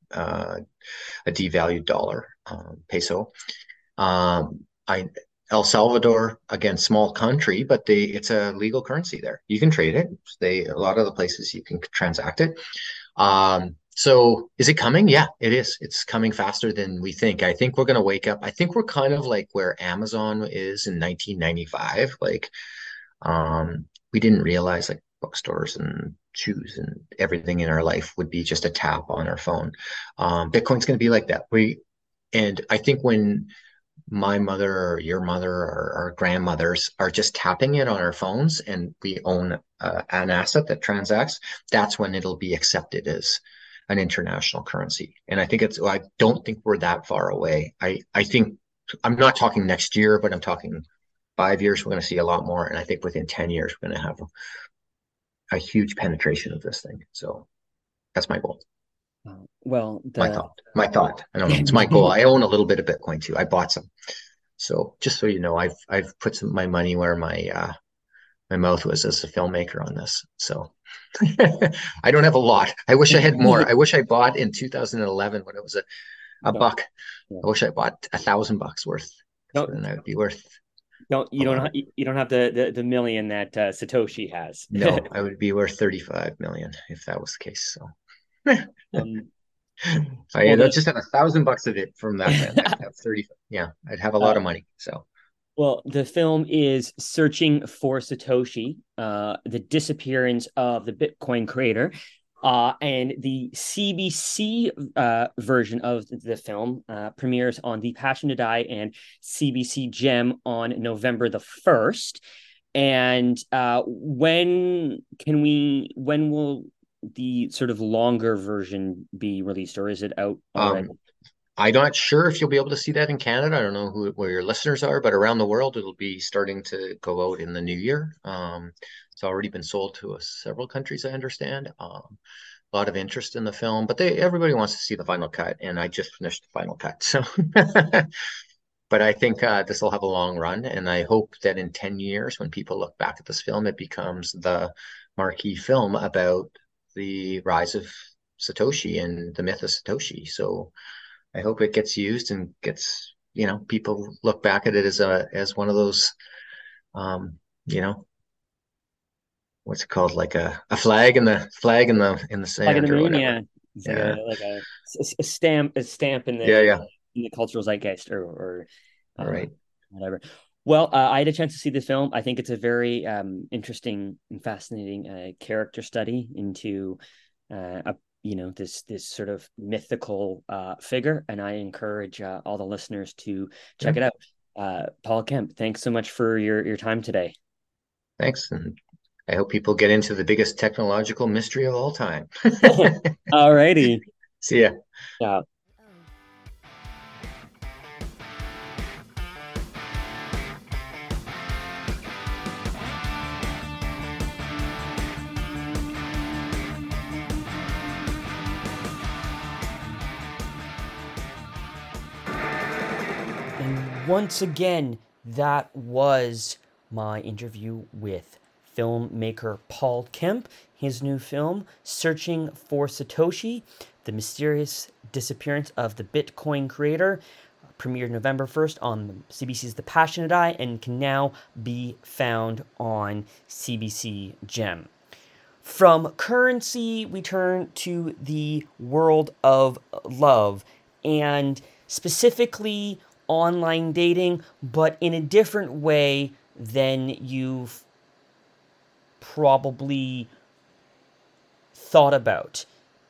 a devalued dollar, peso. I El Salvador, again, small country, but it's a legal currency there. You can trade it. A lot of the places you can transact it. So is it coming? Yeah, it is. It's coming faster than we think. I think we're going to wake up. I think we're kind of like where Amazon is in 1995. Like, we didn't realize like bookstores and shoes and everything in our life would be just a tap on our phone. Bitcoin's going to be like that. And I think when my mother or your mother or our grandmothers are just tapping it on our phones and we own an asset that transacts, that's when it'll be accepted as an international currency. And I don't think we're that far away. I think I'm not talking next year, but I'm talking 5 years. We're going to see a lot more. And I think within 10 years, we're going to have a huge penetration of this thing. So that's my goal. Well, My thought. I don't know. It's my goal. I own a little bit of Bitcoin too. I bought some. So just so you know, I've put some my money where my mouth was as a filmmaker on this. So I don't have a lot. I wish I had more. I wish I bought in 2011 when it was a buck. I wish I bought $1,000 worth. So then I would be worth you a lot. you don't have the million that Satoshi has. No, I would be worth 35 million if that was the case. So Um, I just have $1,000 of it from that then. I'd have 30. Yeah, I'd have a lot of money. So well, the film is Searching for Satoshi, the disappearance of the Bitcoin creator. And the CBC version of the film premieres on The Passion to Die and CBC Gem on November the 1st. And when will the sort of longer version be released, or is it out already? I'm not sure if you'll be able to see that in Canada. I don't know where your listeners are, but around the world, it'll be starting to go out in the new year. It's already been sold to several countries, I understand. A lot of interest in the film, but everybody wants to see the final cut, and I just finished the final cut. So, but I think this will have a long run, and I hope that in 10 years, when people look back at this film, it becomes the marquee film about the rise of Satoshi and the myth of Satoshi. So I hope it gets used and gets, people look back at it as one of those, you know, what's it called? Like a flag in the Like in sand the or moon, whatever. yeah. It's Yeah. like a stamp in Yeah, yeah. the cultural zeitgeist or All right. whatever. Well, I had a chance to see the film. I think it's a very interesting and fascinating character study into this sort of mythical figure, and I encourage all the listeners to check Yeah. it out. Paul Kemp, thanks so much for your time today. Thanks. And I hope people get into the biggest technological mystery of all time. All righty. See ya. Yeah. And once again, that was my interview with filmmaker Paul Kemp. His new film, Searching for Satoshi, The Mysterious Disappearance of the Bitcoin Creator, premiered November 1st on CBC's The Passion to Die and can now be found on CBC Gem. From currency, we turn to the world of love, and specifically online dating, but in a different way than you've probably thought about.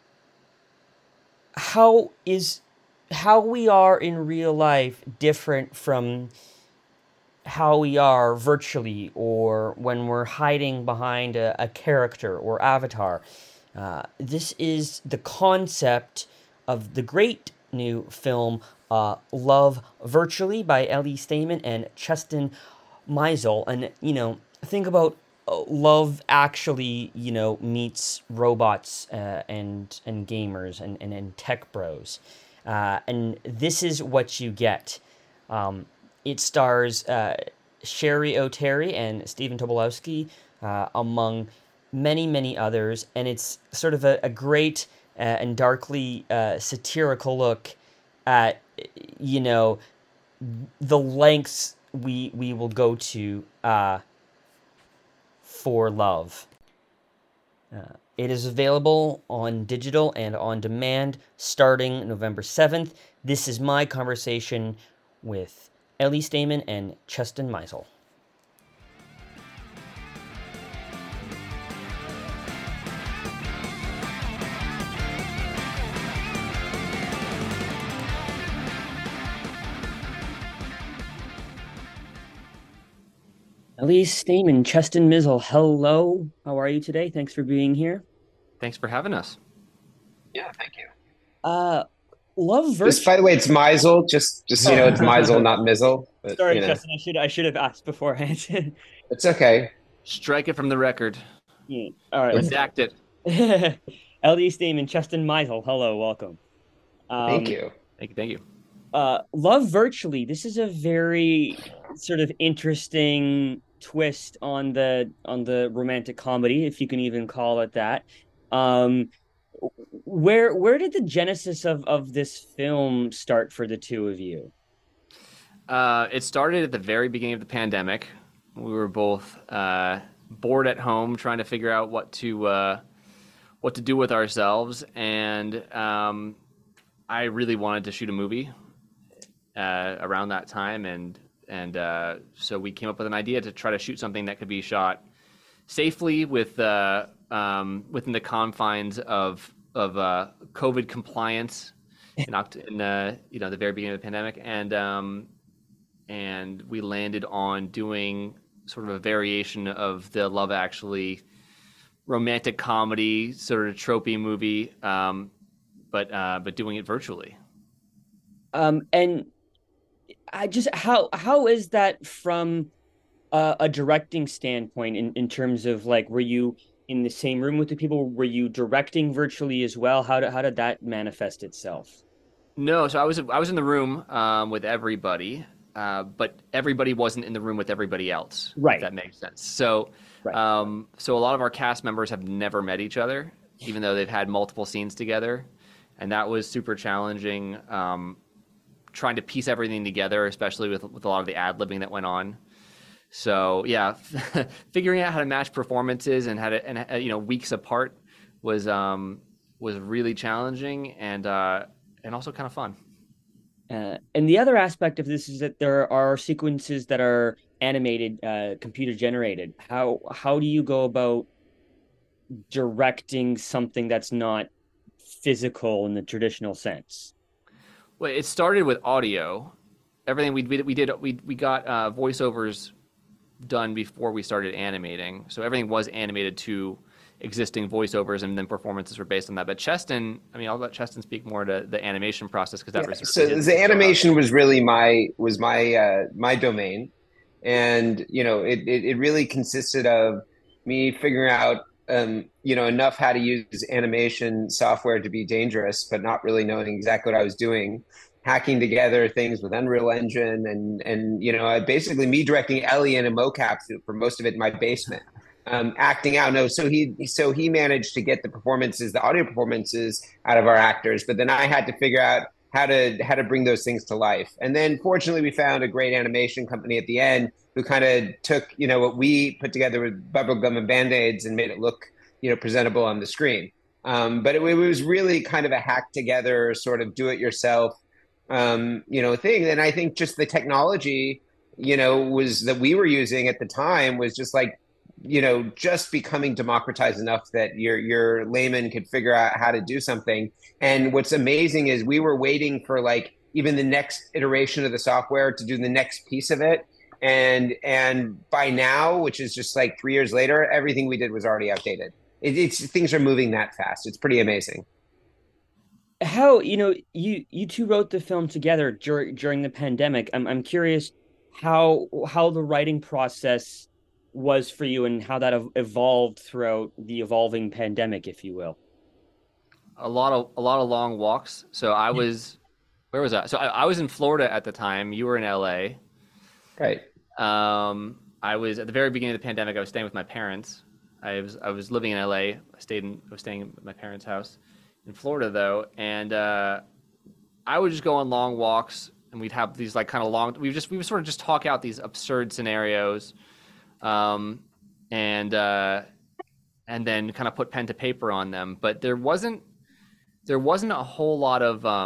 How we are in real life different from how we are virtually or when we're hiding behind a character or avatar? This is the concept of the great new film Love Virtually by Ellie Stamen and Cheston Meisel. And, think about Love Actually, meets robots and gamers and tech bros. And this is what you get. It stars Sherry O'Terry and Stephen Tobolowsky, among many, many others. And it's sort of a great and darkly satirical look at, you know, the lengths we will go to for love. It is available on digital and on demand starting November 7th. This is my conversation with Ellie Stamen and Cheston Meisel. Ellie Stamen, Cheston Meisel, hello. How are you today? Thanks for being here. Thanks for having us. Yeah, thank you. Uh, Love Just by Virtue. the way, it's Meisel. Just so you know, it's Meisel, not Mizzle. But Sorry, Cheston. I should have asked beforehand. it's okay. Strike it from the record. Yeah. All right. Redact it. Ellie Stamen, Cheston Meisel, hello, welcome. Thank you. Thank you. Love Virtually. This is a very sort of interesting twist on the romantic comedy, if you can even call it that. Um, where did the genesis of this film start for the two of you? It started at the very beginning of the pandemic. We were both bored at home, trying to figure out what to do with ourselves, and I really wanted to shoot a movie around that time, and so we came up with an idea to try to shoot something that could be shot safely with within the confines of COVID compliance in the very beginning of the pandemic, and we landed on doing sort of a variation of the Love Actually romantic comedy sort of tropey movie, but doing it virtually. And I just how is that from a directing standpoint in terms of like, were you in the same room with the people? Were you directing virtually as well? How did that manifest itself? No, so I was in the room with everybody, but everybody wasn't in the room with everybody else. Right. If that makes sense. So, Right. so a lot of our cast members have never met each other, even though they've had multiple scenes together, and that was super challenging. Trying to piece everything together, especially with a lot of the ad-libbing that went on. So yeah, figuring out how to match performances and weeks apart was really challenging and also kind of fun. And the other aspect of this is that there are sequences that are animated, computer generated. How do you go about directing something that's not physical in the traditional sense? Well, it started with audio. Everything we got voiceovers done before we started animating. So everything was animated to existing voiceovers, and then performances were based on that. But Cheston, I'll let Cheston speak more to the animation process, because that was So the animation was really my domain, and it really consisted of me figuring out enough how to use animation software to be dangerous, but not really knowing exactly what I was doing, hacking together things with Unreal Engine, and basically me directing Ellie in a mocap suit for most of it in my basement, acting out. No, so he managed to get the audio performances out of our actors, but then I had to figure out how to bring those things to life. And then fortunately we found a great animation company at the end who kind of took what we put together with bubblegum and band-aids and made it look presentable on the screen. But it was really kind of a hack together sort of do it yourself thing. And I think just the technology was that we were using at the time was just like just becoming democratized enough that your layman could figure out how to do something. And what's amazing is we were waiting for like even the next iteration of the software to do the next piece of it. And by now, which is just like 3 years later, everything we did was already outdated. it's things are moving that fast. It's pretty amazing. How, you two wrote the film together during the pandemic. I'm curious how the writing process was for you and how that evolved throughout the evolving pandemic, if you will. A lot of long walks. So where was I? So I was in Florida at the time. You were in LA. Right. I was at the very beginning of the pandemic. I was staying with my parents. I was living in LA. I was staying at my parents' house in Florida though, and I would just go on long walks, and we'd have these like kind of long. We would sort of just talk out these absurd scenarios, and then kind of put pen to paper on them. But there wasn't a whole lot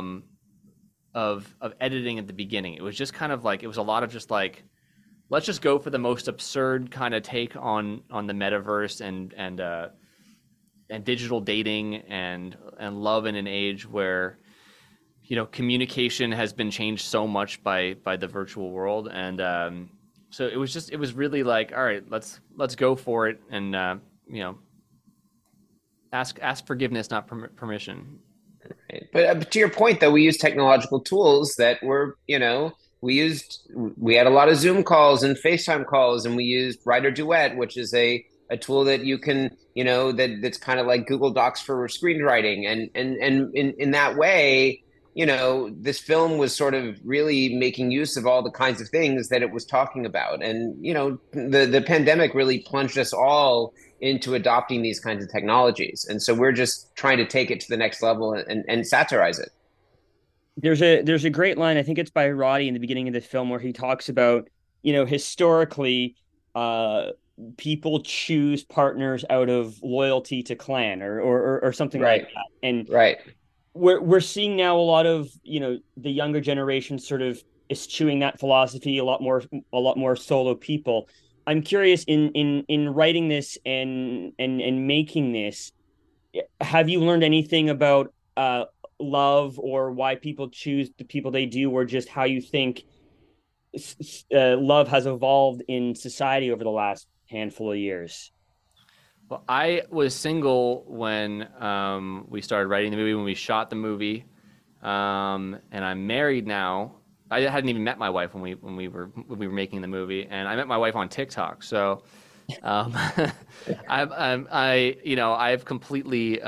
of editing at the beginning. It was just kind of like, it was a lot of just like, let's just go for the most absurd kind of take on the metaverse and digital dating and love in an age where communication has been changed so much by the virtual world. And so it was really like, all right, let's go for it, and ask forgiveness, not permission. Right. But to your point, though, we use technological tools that were, we had a lot of Zoom calls and FaceTime calls, and we used Writer Duet, which is a tool that you can, that's kind of like Google Docs for screenwriting. And in that way, this film was sort of really making use of all the kinds of things that it was talking about. And, the pandemic really plunged us all into adopting these kinds of technologies. And so we're just trying to take it to the next level and satirize it. There's a great line, I think it's by Roddy in the beginning of the film, where he talks about, historically, people choose partners out of loyalty to clan or something Right. like that. And Right. we're seeing now a lot of, the younger generation sort of eschewing that philosophy, a lot more solo people. I'm curious, in writing this and making this, have you learned anything about love, or why people choose the people they do, or just how you think love has evolved in society over the last handful of years? Well, I was single when we started writing the movie, when we shot the movie, and I'm married now. I hadn't even met my wife when we were making the movie, and I met my wife on TikTok. So, I've completely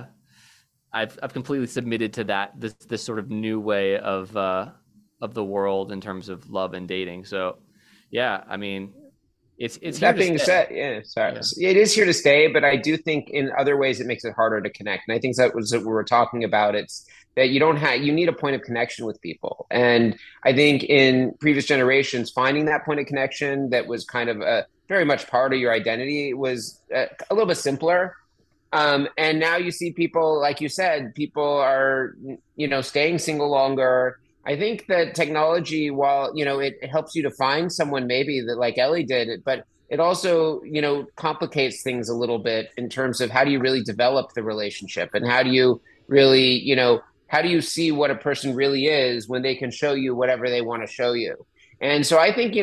I've completely submitted to this sort of new way of the world in terms of love and dating. So, yeah, I mean, it's here That to being stay. said, yeah, sorry. Yeah. It is here to stay, but I do think in other ways it makes it harder to connect. And I think that was what we were talking about. It's that you need a point of connection with people. And I think in previous generations, finding that point of connection that was kind of very much part of your identity was a little bit simpler. And now you see people, like you said, people are, staying single longer. I think that technology, while, it helps you to find someone maybe that like Ellie did, but it also, complicates things a little bit in terms of how do you really develop the relationship, and how do you really, how do you see what a person really is when they can show you whatever they want to show you? And so I think,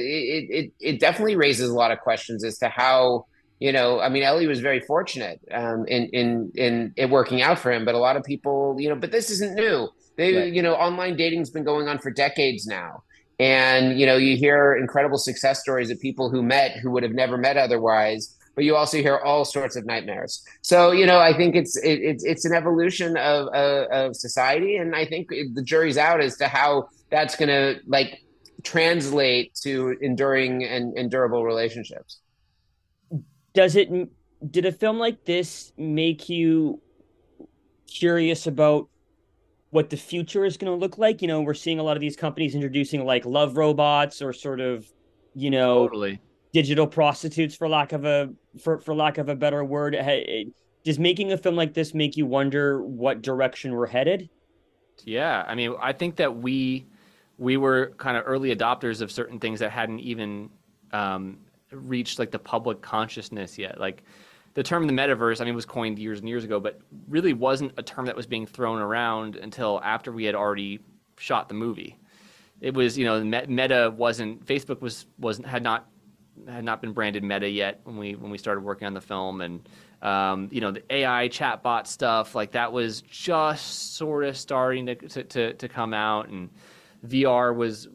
it definitely raises a lot of questions as to how, I mean, Ellie was very fortunate in it working out for him, but a lot of people, but this isn't new. Right. Online dating's been going on for decades now. And, you hear incredible success stories of people who met who would have never met otherwise, but you also hear all sorts of nightmares. So, I think it's an evolution of society. And I think the jury's out as to how that's going to like translate to enduring and durable relationships. Does it did a film like this make you curious about what the future is going to look like? We're seeing a lot of these companies introducing like love robots, or sort of, Totally. digital prostitutes, for lack of a better word. Does making a film like this make you wonder what direction we're headed? Yeah, I mean, I think that we were kind of early adopters of certain things that hadn't even reached like the public consciousness yet. Like the term the metaverse, I mean, was coined years and years ago, but really wasn't a term that was being thrown around until after we had already shot the movie. It was, Meta wasn't, Facebook had not had not been branded Meta yet when we started working on the film, and the AI chatbot stuff like that was just sort of starting to come out, and VR was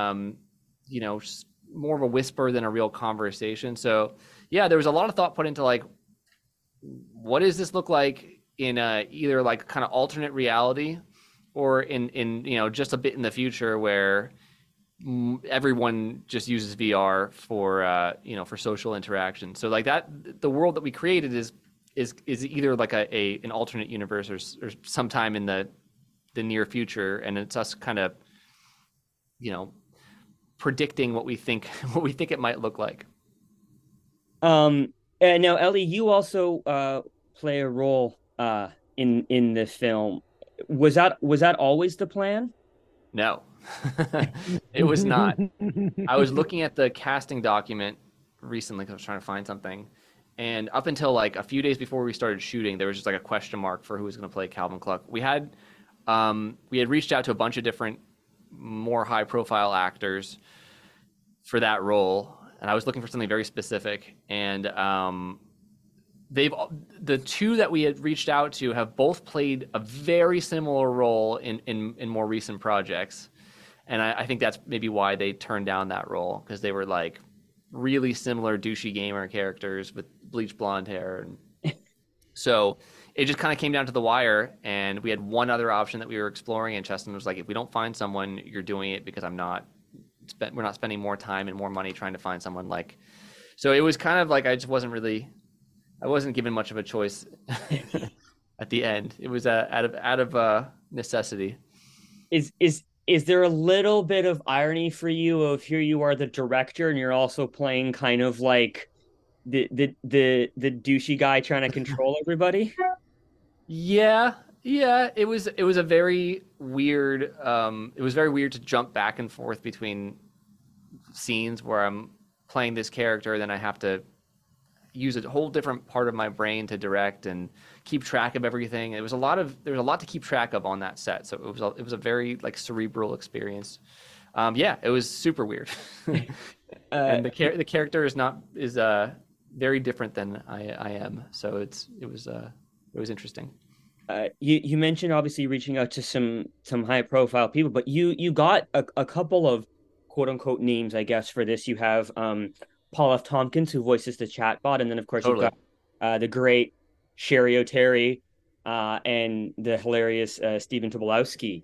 more of a whisper than a real conversation. So yeah, there was a lot of thought put into like, what does this look like in either like kind of alternate reality, or in just a bit in the future where everyone just uses VR for social interaction. So like that, the world that we created is either like an alternate universe or sometime in the near future, and it's us kind of predicting what we think it might look like. And now, Ellie, you also play a role in the film. Was that always the plan? No, it was not. I was looking at the casting document recently because I was trying to find something, and up until like a few days before we started shooting, there was just like a question mark for who was going to play Calvin Cluck. We had reached out to a bunch of different, more high-profile actors for that role, and I was looking for something very specific. And the two that we had reached out to have both played a very similar role in more recent projects, and I think that's maybe why they turned down that role, because they were like really similar douchey gamer characters with bleached blonde hair, and so it just kind of came down to the wire. And we had one other option that we were exploring, and Cheston was like, if we don't find someone, you're doing it, because we're not spending more time and more money trying to find someone. Like, so it was kind of like I wasn't given much of a choice at the end. It was out of necessity. Is there a little bit of irony for you of here you are the director and you're also playing kind of like the douchey guy trying to control everybody? Yeah, it was a very weird. It was very weird to jump back and forth between scenes where I'm playing this character, then I have to use a whole different part of my brain to direct and keep track of everything. There was a lot to keep track of on that set, so it was a very like cerebral experience. It was super weird. And the character is very different than I am, so it was interesting. You mentioned obviously reaching out to some high profile people, but you got a couple of quote unquote names, I guess, for this. You have Paul F. Tompkins, who voices the chatbot, and then of course Totally. you've got the great Sherry O'Terry and the hilarious Stephen Tobolowsky.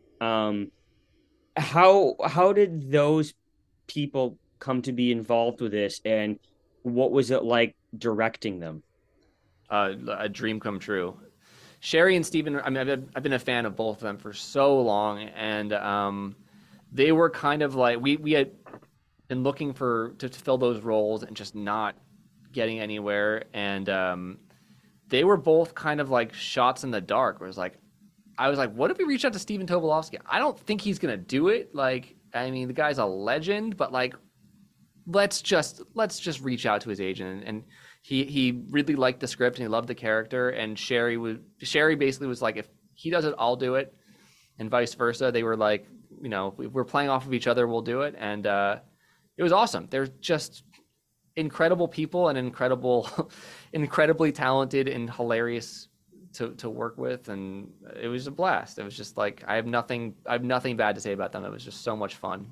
How did those people come to be involved with this, and what was it like directing them? A dream come true. Sherry and Steven, I mean, I've been a fan of both of them for so long, and they were kind of like we had been looking to fill those roles and just not getting anywhere, and they were both kind of like shots in the dark. Where I was like, what if we reach out to Stephen Tobolowsky? I don't think he's gonna do it. Like, I mean, the guy's a legend, but like, let's just reach out to his agent. And he really liked the script and he loved the character. And Sherry basically was like, if he does it, I'll do it, and vice versa. They were like, if we're playing off of each other, we'll do it. And it was awesome. They're just incredible people and incredibly talented and hilarious to work with, and it was a blast. It was just like I have nothing bad to say about them. It was just so much fun.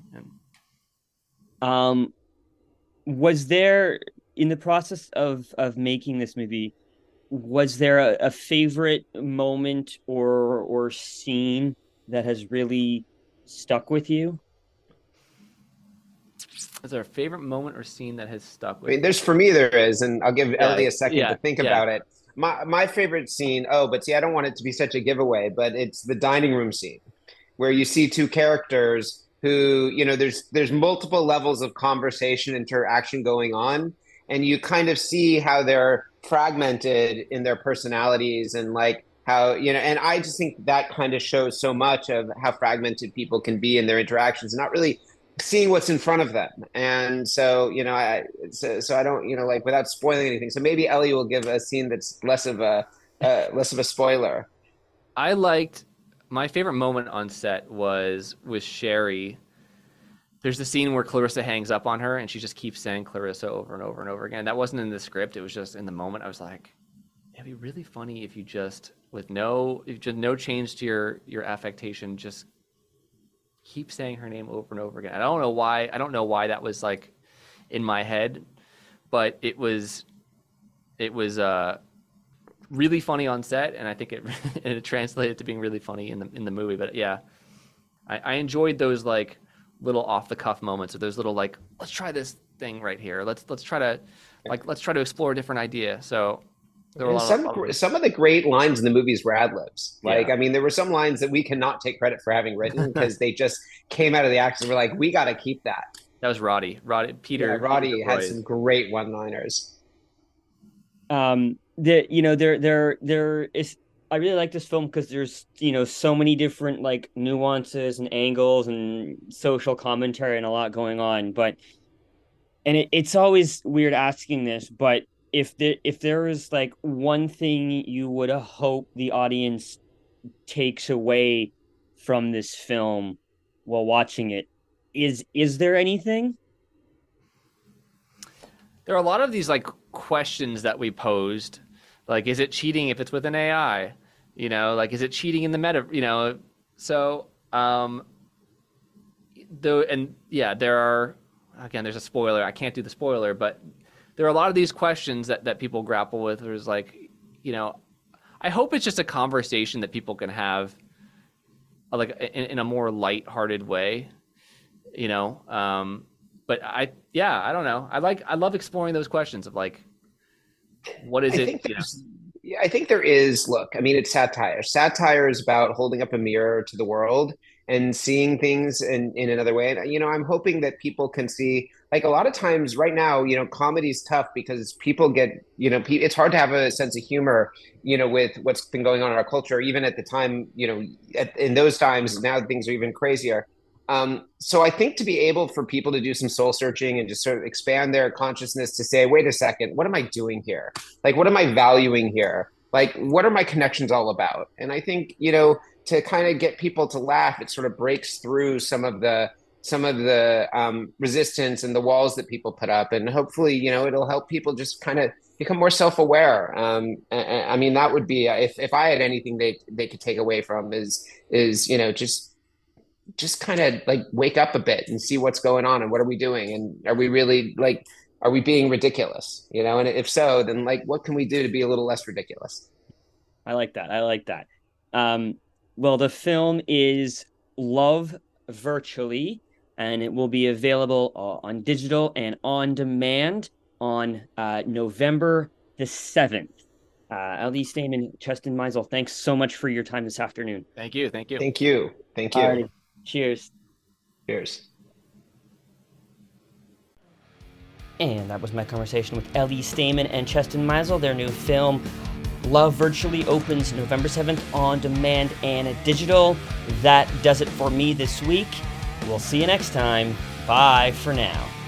And was there, in the process of making this movie, was there a favorite moment or scene that has really stuck with you? Is there a favorite moment or scene that has stuck with I mean, for me, there is, and I'll give Ellie a second to think yeah. about it. My favorite scene, but see, I don't want it to be such a giveaway, but it's the dining room scene where you see two characters who, there's multiple levels of conversation, interaction going on, and you kind of see how they're fragmented in their personalities and like how, and I just think that kind of shows so much of how fragmented people can be in their interactions, not really seeing what's in front of them. And so, so I don't, like without spoiling anything. So maybe Ellie will give a scene that's less of a spoiler. My favorite moment on set was with Sherry. there's the scene where Clarissa hangs up on her and she just keeps saying Clarissa over and over and over again. That wasn't in the script. It was just in the moment. I was like, it'd be really funny if you just, with no change to your affectation, just keep saying her name over and over again. I don't know why that was like in my head, but it was really funny on set, and I think it translated to being really funny in the movie. But yeah, I enjoyed those like little off the cuff moments, or those little like, let's try this thing right here. Let's try to explore a different idea. So there were some of the great lines in the movies were ad libs. Like, Yeah. I mean, there were some lines that we cannot take credit for having written because they just came out of the actors. We're like, we got to keep that. That was Roddy. Peter. Yeah, Roddy Peter had Boyd. some great one-liners. There is. I really like this film because there's so many different like nuances and angles and social commentary and a lot going on. But it's always weird asking this, but if there is like one thing you would hope the audience takes away from this film while watching it, is there anything? There are a lot of these like questions that we posed, like, is it cheating if it's with an AI? Like, is it cheating in the meta? So there are, again, there's a spoiler. I can't do the spoiler, but there are a lot of these questions that people grapple with. There's like, I hope it's just a conversation that people can have, like in a more lighthearted way, But I don't know. I love exploring those questions of like, what is it? Yeah, I think there is. Look, I mean, it's satire. Satire is about holding up a mirror to the world and seeing things in another way. And, I'm hoping that people can see, like, a lot of times right now, comedy's tough because people get, it's hard to have a sense of humor, with what's been going on in our culture, even at the time, in those times. Now things are even crazier. So I think to be able for people to do some soul searching and just sort of expand their consciousness to say, wait a second, what am I doing here? Like, what am I valuing here? Like, what are my connections all about? And I think, to kind of get people to laugh, it sort of breaks through some of the resistance and the walls that people put up. And hopefully, it'll help people just kind of become more self-aware. I mean, that would be, if I had anything they could take away from is, just kind of like wake up a bit and see what's going on and what are we doing, and are we really like, are we being ridiculous, and if so, then like, what can we do to be a little less ridiculous? I like that. Well, the film is Love Virtually, and it will be available on digital and on demand on November the 7th. Ellie Stamen, Cheston Meisel, thanks so much for your time this afternoon. Thank you. Thank you. Alrighty. Cheers. Cheers. And that was my conversation with Ellie Stamen and Cheston Meisel. Their new film, Love Virtually, opens November 7th on demand and digital. That does it for me this week. We'll see you next time. Bye for now.